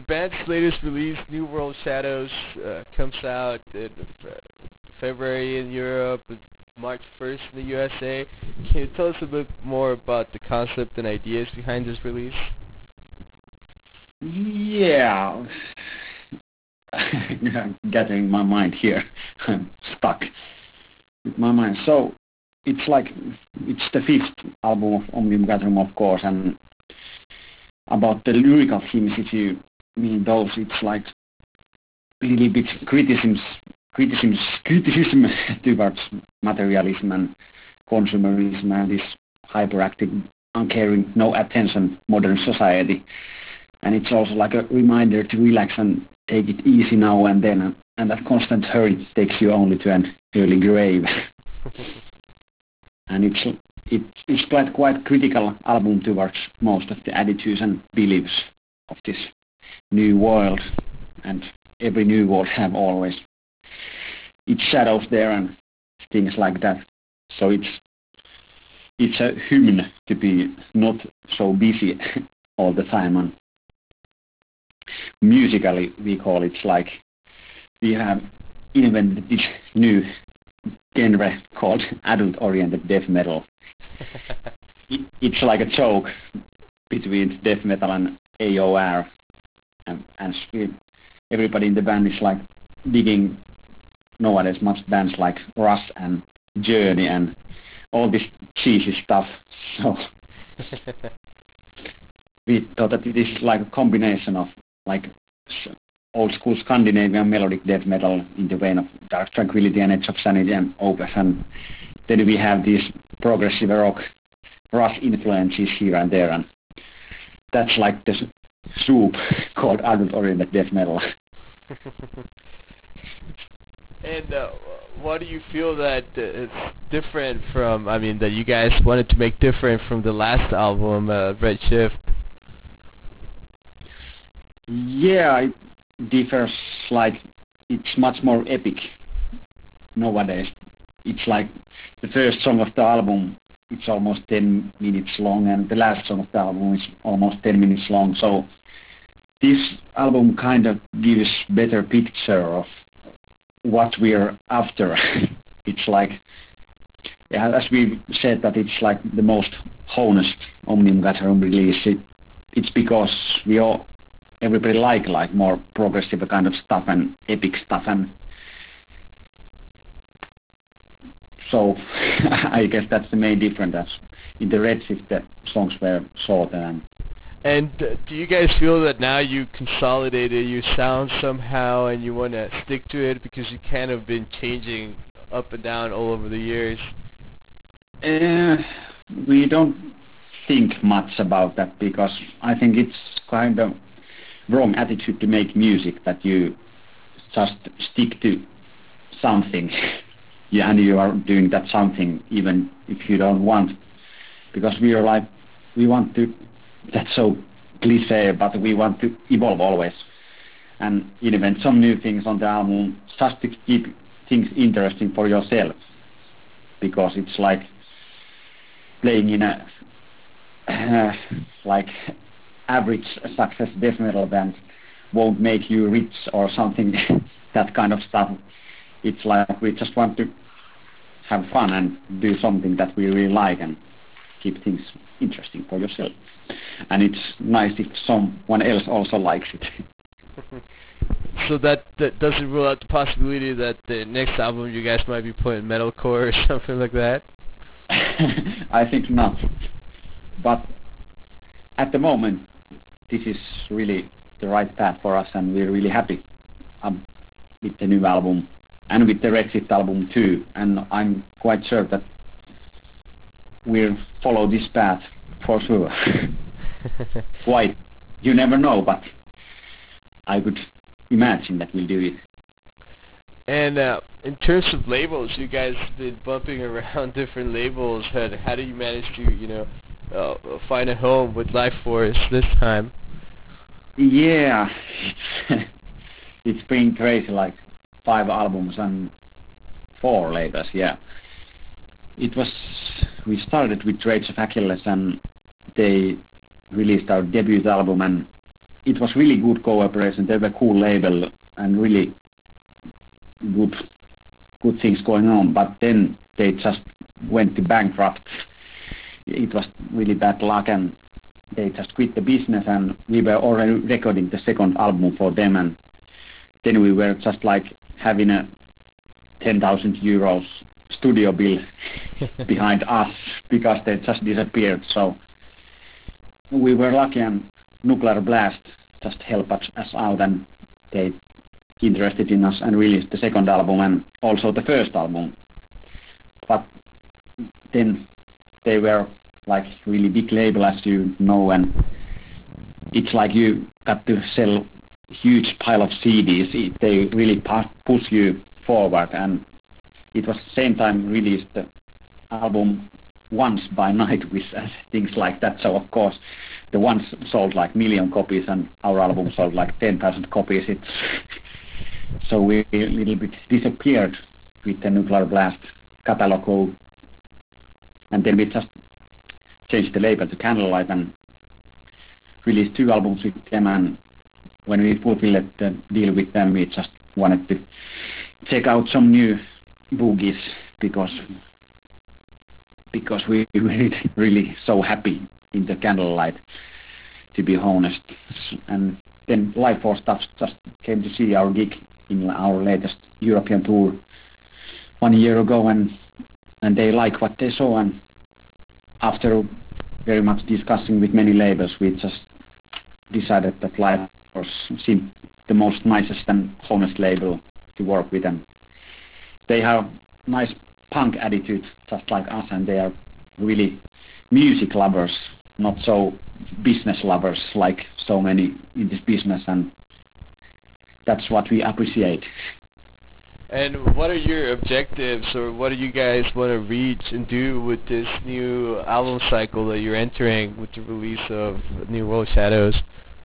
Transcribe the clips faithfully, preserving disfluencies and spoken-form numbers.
band's latest release, New World Shadows, uh, comes out in uh, February in Europe, and March first in the U S A. Can you tell us a bit more about the concept and ideas behind this release? Yeah, I'm gathering my mind here. I'm stuck with my mind. So it's like it's the fifth album of Omnium Gatherum, of course, and about the lyrical themes, if you mean those, it's like a little bit criticisms, criticisms, criticism towards materialism and consumerism and this hyperactive, uncaring, no attention modern society. And it's also like a reminder to relax and take it easy now and then, and that constant hurry takes you only to an early grave. And it's it, it's quite quite critical album towards most of the attitudes and beliefs of this new world, and every new world have always its shadows there and things like that. So it's it's a hymn to be not so busy all the time, and musically we call it like we have invented this new genre called adult-oriented death metal. it, it's like a joke between death metal and A O R, and, and we, everybody in the band is like digging nowadays much bands like Rush and Journey and all this cheesy stuff. So we thought that it is like a combination of like old school Scandinavian melodic death metal in the vein of Dark Tranquillity and Edge of Sanity and Opeth, and then we have these progressive rock Rush influences here and there, and that's like the soup called adult-oriented death metal. And uh, what do you feel that uh, it's different from, I mean, that you guys wanted to make different from the last album, uh, Redshift? Yeah, it differs, like it's much more epic nowadays. It's like the first song of the album, it's almost ten minutes long, and the last song of the album is almost ten minutes long. So this album kind of gives better picture of what we're after. It's like, yeah, as we said, that it's like the most honest Omnium Gatherum release. It, it's because we all, everybody like like more progressive kind of stuff and epic stuff, and so I guess that's the main difference. As in the Redshift, the songs were shorter. And And uh, do you guys feel that now you consolidated your sound somehow and you want to stick to it, because you kind of been changing up and down all over the years? Uh, we don't think much about that, because I think it's kind of wrong attitude to make music that you just stick to something. Yeah, and you are doing that something even if you don't want, because we are like, we want to, that's so cliche, but we want to evolve always and invent some new things on the album, just to keep things interesting for yourself, because it's like playing in a uh, like average success death metal band won't make you rich or something. That kind of stuff. It's like we just want to have fun and do something that we really like and keep things interesting for yourself. And it's nice if someone else also likes it. So that, that doesn't rule out the possibility that the next album you guys might be playing metalcore or something like that? I think not. But at the moment, this is really the right path for us, and we're really happy um, with the new album and with the Redshift album too. And I'm quite sure that we'll follow this path for sure. Why? You never know, but I would imagine that we'll do it. And uh, in terms of labels, you guys have been bumping around different labels. How, how do you manage to, you know, uh, find a home with Life Force this time? Yeah, it's, it's been crazy, like five albums and four labels, yeah. It was, we started with Rage of Achilles, and they released our debut album, and it was really good cooperation. They were cool label and really good good things going on. But then they just went to bankrupt. It was really bad luck, and they just quit the business. And we were already recording the second album for them, and then we were just like having a ten thousand euros studio bill behind us because they just disappeared. So we were lucky, and Nuclear Blast just helped us, us out, and they interested in us and released the second album and also the first album. But then they were like really big label, as you know, and it's like you got to sell huge pile of C Ds. It, they really pu- push you forward, and it was same time released the album Once by Night with uh, things like that. So of course the ones sold like million copies and our album sold like ten thousand copies. It's so we a little bit disappeared with the Nuclear Blast catalog, and then we just changed the label to Candlelight and released two albums with them. And when we fulfilled the deal with them, we just wanted to check out some new boogies because because we were really so happy in the Candlelight, to be honest. And then Life Force Stuff just came to see our gig in our latest European tour one year ago, and and they like what they saw, and after very much discussing with many labels, we just decided that Life Force seemed the most nicest and honest label to work with, and they have nice punk attitude just like us, and they are really music lovers, not so business lovers like so many in this business, and that's what we appreciate. And what are your objectives, or what do you guys want to reach and do with this new album cycle that you're entering with the release of New World Shadows?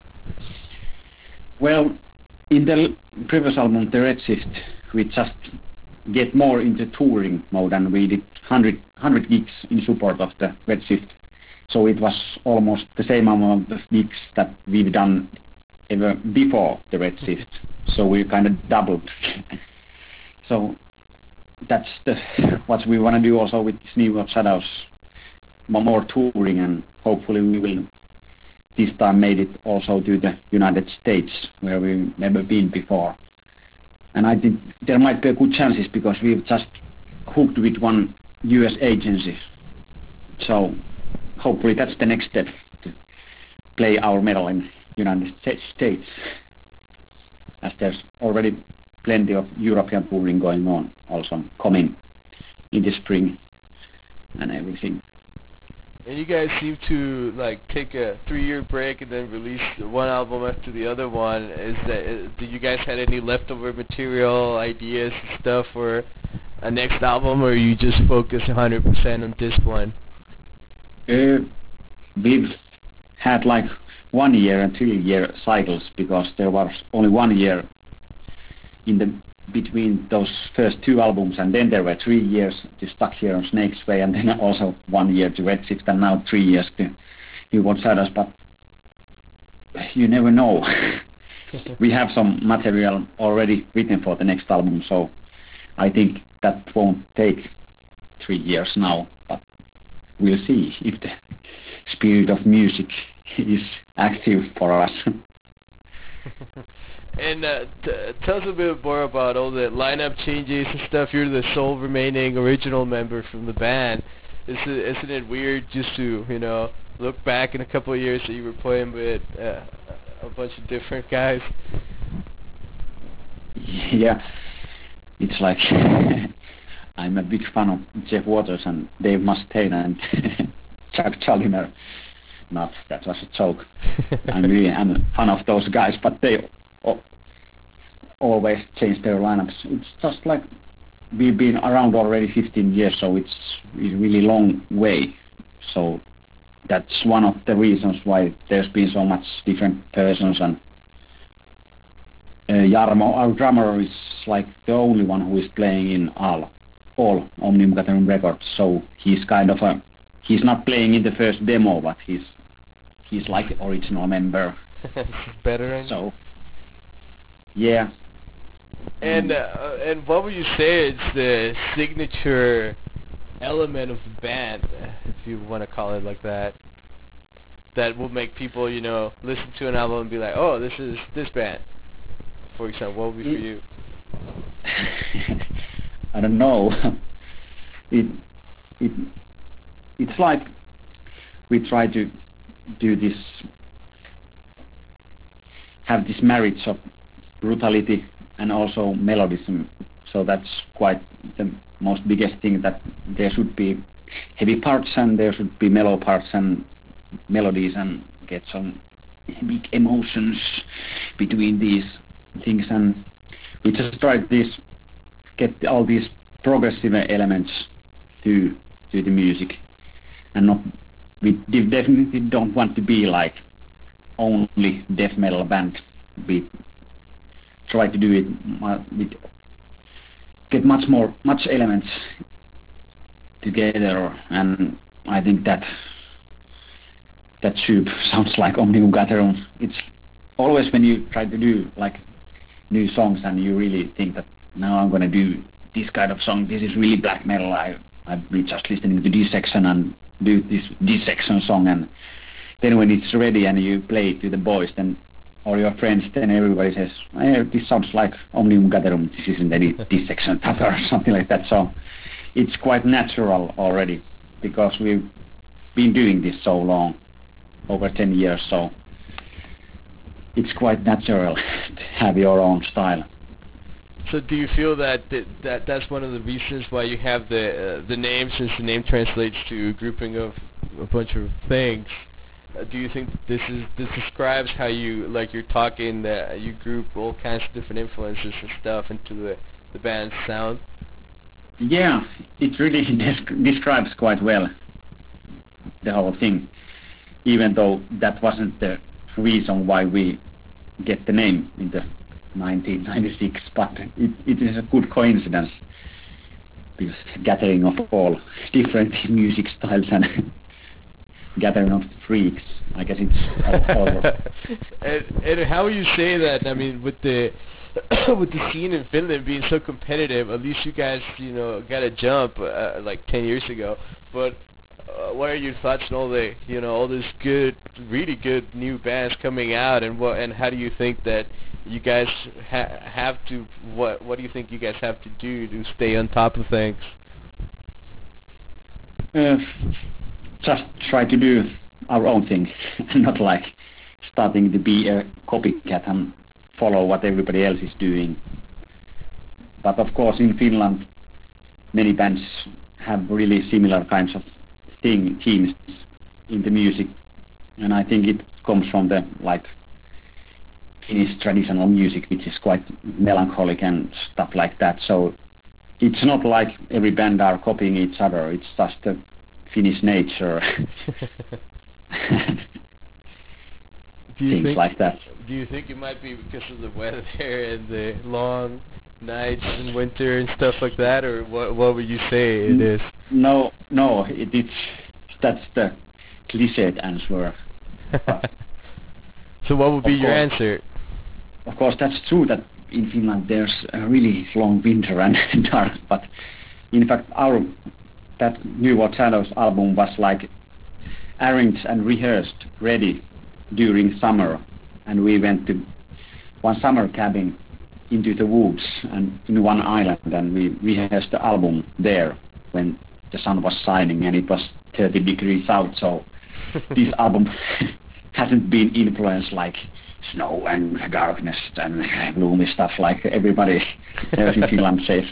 Well, in the previous album, The Redshift, we just get more into touring mode, and we did one hundred, one hundred gigs in support of the Redshift. So it was almost the same amount of gigs that we've done ever before the Redshift. So we kind of doubled. So that's the, what we want to do also with this New World Shadows, more touring, and hopefully we will this time made it also to the United States, where we've never been before. And I think there might be good chances because we've just hooked with one U S agency. So hopefully that's the next step, to play our metal in United States, as there's already plenty of European touring going on, also coming in the spring and everything. And you guys seem to like take a three-year break and then release one album after the other one. Is that? Uh, do you guys had any leftover material, ideas, and stuff for a next album, or you just focus one hundred percent on this one? Uh, we've had like one year and two year cycles because there was only one year in the between those first two albums, and then there were three years to Stuck Here on Snake's Way, and then also one year to Redshift, and now three years to New World Shadows. But you never know. We have some material already written for the next album, so I think that won't take three years now, but we'll see if the spirit of music is active for us. And uh, t- tell us a bit more about all the lineup changes and stuff. You're the sole remaining original member from the band. Isn't it, isn't it weird just to, you know, look back in a couple of years that you were playing with uh, a bunch of different guys? Yeah, it's like I'm a big fan of Jeff Waters and Dave Mustaine and Chuck Schuldiner. Not, that was a joke. I'm really am a fan of those guys, but they always change their lineups. It's just like we've been around already fifteen years, so it's a really long way. So that's one of the reasons why there's been so much different persons. And uh, Jarmo, our drummer, is like the only one who is playing in all, all Omnium Gathering records. So he's kind of a, he's not playing in the first demo, but he's he's like the original member. Veteran. So yeah. And Um, uh, and what would you say is the signature element of the band, if you want to call it like that, that will make people, you know, listen to an album and be like, oh, this is this band, for example? What would be for it, you? I don't know. it it it's like we try to do this, have this marriage of brutality and also melodism. So that's quite the most biggest thing, that there should be heavy parts and there should be mellow parts and melodies, and get some big emotions between these things. And we just tried this, get all these progressive elements to to the music, and not, we definitely don't want to be like only death metal band. We try to do it with, get much more much elements together, and I think that that soup sounds like Omnium Gatherum. It's always when you try to do like new songs and you really think that now I'm going to do this kind of song, this is really black metal, I I've been just listening to this section and do this this section song, and then when it's ready and you play it to the boys, then or your friends, then everybody says, hey, this sounds like Omnium Gatherum, this isn't any this section or something like that. So it's quite natural already, because we've been doing this so long, over ten years, so it's quite natural to have your own style. So do you feel that that, that that's one of the reasons why you have the uh, the name, since the name translates to a grouping of a bunch of things? Uh, do you think this is this describes how you, like you're talking, that you group all kinds of different influences and stuff into the the band's sound? Yeah, it really desc- describes quite well the whole thing, even though that wasn't the reason why we get the name in the nineteen ninety-six, but it, it is a good coincidence, because gathering of all different music styles and gathering of freaks, I guess it's all, all and, and how would you say that? I mean, with the with the scene in Finland being so competitive, at least you guys, you know, got a jump uh, like ten years ago. But uh, what are your thoughts on all the, you know, all this good, really good new bands coming out, and what, and how do you think that you guys ha- have to, what what do you think you guys have to do to stay on top of things? Uh, just try to do our own thing, and not like starting to be a copycat and follow what everybody else is doing. But of course in Finland many bands have really similar kinds of thing, themes in the music, and I think it comes from the like Finnish traditional music, which is quite melancholic and stuff like that. So it's not like every band are copying each other, it's just the Finnish nature. Do you things think, like that. Do you think it might be because of the weather and the long nights in winter and stuff like that, or what? What would you say it is? No, no, it, it's that's the cliched answer. So what would be Of your course. answer? Of course, that's true that in Finland there's a really long winter and dark, but in fact our that New World Shadows album was like arranged and rehearsed, ready during summer, and we went to one summer cabin into the woods and in one island, and we rehearsed the album there when the sun was shining and it was thirty degrees out. So this album hasn't been influenced like snow and darkness and gloomy stuff like everybody else in Finland says.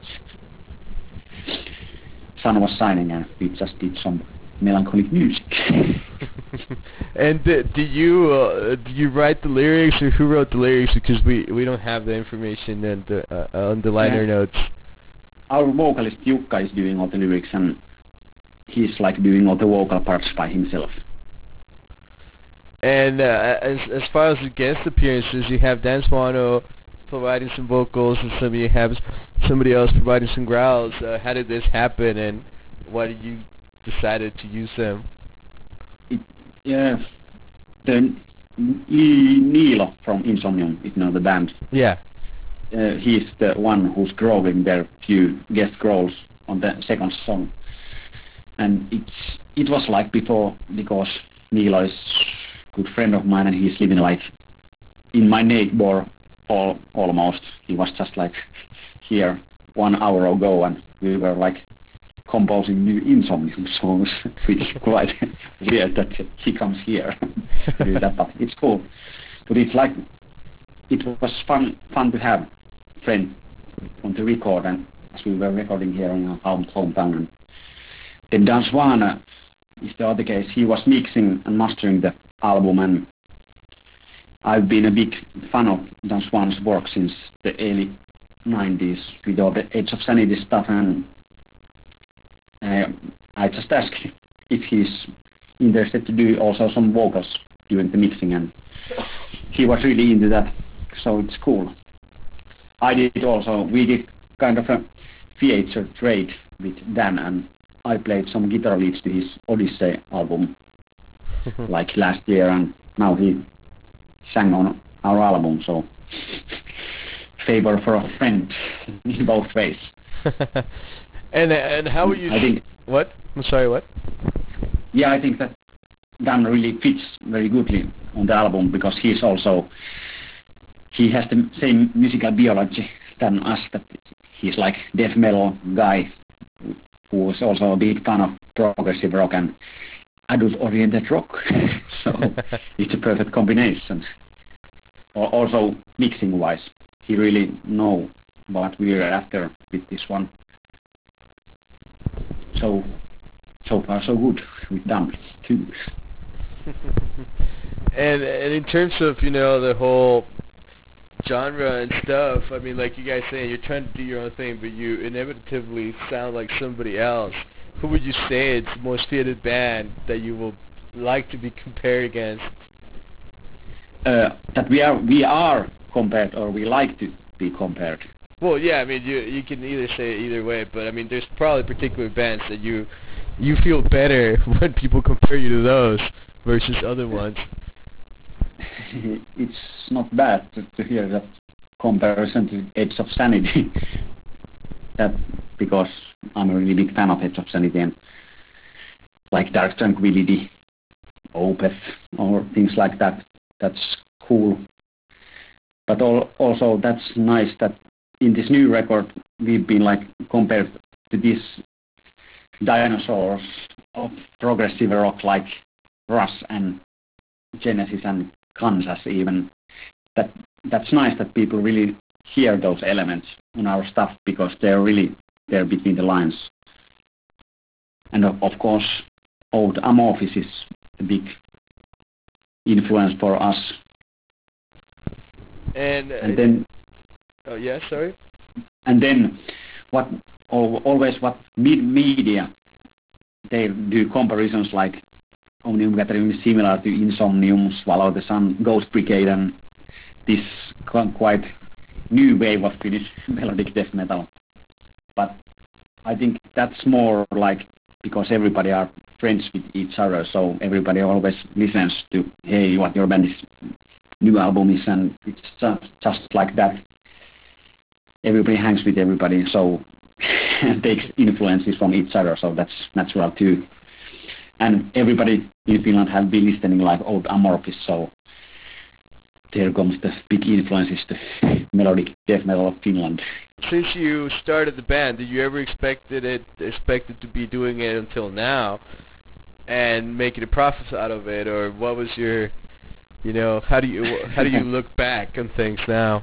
Sun was shining and we just did some melancholic music. And uh, do you uh, do you write the lyrics, or who wrote the lyrics? Because we we don't have the information and the, uh, on the liner Yeah. notes. Our vocalist Jukka is doing all the lyrics, and he's like doing all the vocal parts by himself. And uh, as as far as the guest appearances, you have Dan Swano providing some vocals, and some you have somebody else providing some growls. Uh, how did this happen, and why did you decided to use them? It, yeah, the Niilo from Insomnium, if you know the band. Yeah. Uh, he's the one who's growling their few guest growls on the second song. And it's it was like before, because Niilo is a good friend of mine and he's living like in my neighbor all, almost. He was just like here one hour ago and we were like composing new Insomnium songs, which is quite weird that he comes here to do that, but it's cool. But it's like, it was fun fun to have a friend on the record, and as we were recording here in our home, hometown. And then Dan Swan uh, is the other case. He was mixing and mastering the album, and I've been a big fan of Dan Swan's work since the early nineties with all the Edge of Sanity stuff, and uh, I just asked if he's interested to do also some vocals during the mixing, and he was really into that, so it's cool. I did also, we did kind of a theater trade with Dan, and I played some guitar leads to his Odyssey album like last year, and now he sang on our album, so favor for a friend in both ways. and and how would you... I think... What? I'm sorry, what? Yeah, I think that Dan really fits very goodly on the album, because he's also... He has the same musical biology than us, that he's like death metal guy who is also a big fan of progressive rock and adult-oriented rock. So it's a perfect combination. Also mixing-wise, he really knows what we're after with this one. So, so far so good with Dan too. and and in terms of, you know, the whole genre and stuff, I mean, like you guys saying, you're trying to do your own thing, but you inevitably sound like somebody else. Who would you say is the most fitted band that you will like to be compared against? Uh, that we are we are compared, or we like to be compared. Well, yeah, I mean, you you can either say it either way, but I mean, there's probably particular bands that you you feel better when people compare you to those versus other ones. It's not bad to, to hear that comparison to Edge of Sanity. That because I'm a really big fan of Edge of Sanity, and like Dark Tranquillity, Opeth, or things like that. That's cool. But all, also that's nice that in this new record we've been like compared to these dinosaurs of progressive rock like Rush and Genesis and Kansas even. That that's nice that people really hear those elements in our stuff, because they're really there between the lines. And of, of course, old Amorphis is a big influence for us. And, uh, and then oh yeah, sorry. And then what al- always what mid media they do comparisons like Omnium Gathering is similar to Insomnium, Swallow the Sun, Ghost Brigade, and this quite new wave of Finnish melodic death metal. But I think that's more like because everybody are friends with each other, so everybody always listens to, hey, what your band's new album is, and it's just, just like that. Everybody hangs with everybody, so takes influences from each other, so that's natural too. And everybody in Finland have been listening like old Amorphis, so there comes the big influences to melodic death metal of Finland. Since you started the band, did you ever expected it expected to be doing it until now and making a profit out of it, or what was your, you know, how do you how do you look back on things now?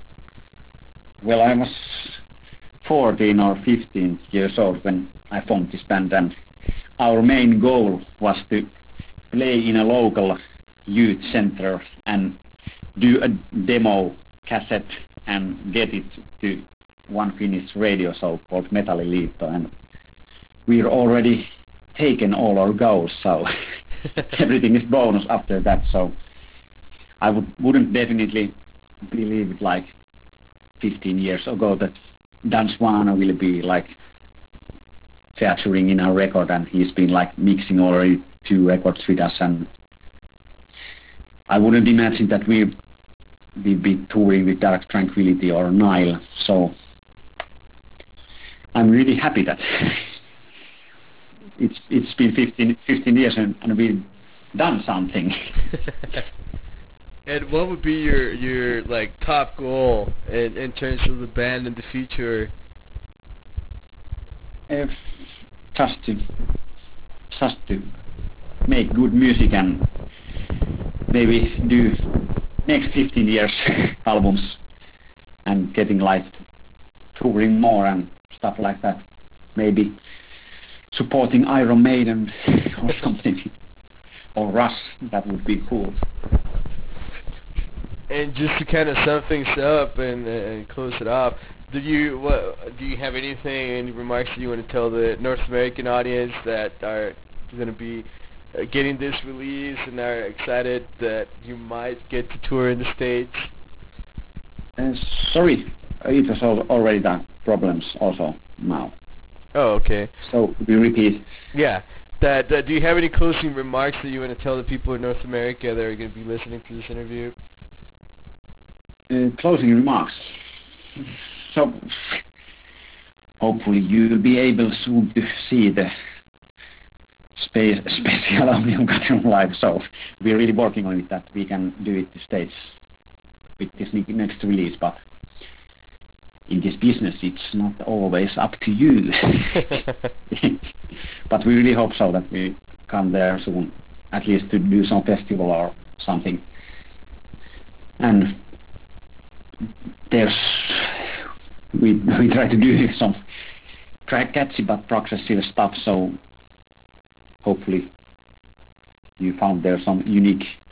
Well, I was fourteen or fifteen years old when I formed this band, and our main goal was to play in a local youth center and do a demo cassette and get it to one Finnish radio show called Metalliliitto, and we're already taken all our goals, so everything is bonus after that. So I would, wouldn't definitely believe it like fifteen years ago that Dan Swan will be like featuring in our record, and he's been like mixing already two records with us, and I wouldn't imagine that we we'd be touring with Dark Tranquillity or Nile. So I'm really happy that it's it's been fifteen, fifteen years and, and we've done something. And what would be your your like top goal in in terms of the band in the future? Uh, just to just to make good music and maybe do next fifteen years albums and getting like touring more and stuff like that. Maybe supporting Iron Maiden or something, or Rush. That would be cool. And just to kind of sum things up and, and close it off, do you what do you have anything, any remarks that you want to tell the North American audience that are going to be uh, getting this release and are excited that you might get to tour in the States? Uh, sorry, it was al already done. Problems also now. Oh, okay. So we repeat. Yeah. That, uh, do you have any closing remarks that you want to tell the people in North America that are going to be listening to this interview? Uh, closing remarks. So hopefully you will be able soon to see the space special Omnium Gatherum live. So we're really working on it that we can do it to States with this next release. But in this business, it's not always up to you. But we really hope so that we come there soon, at least to do some festival or something. And there's we we try to do some track catchy but progressive stuff. So hopefully you found there some unique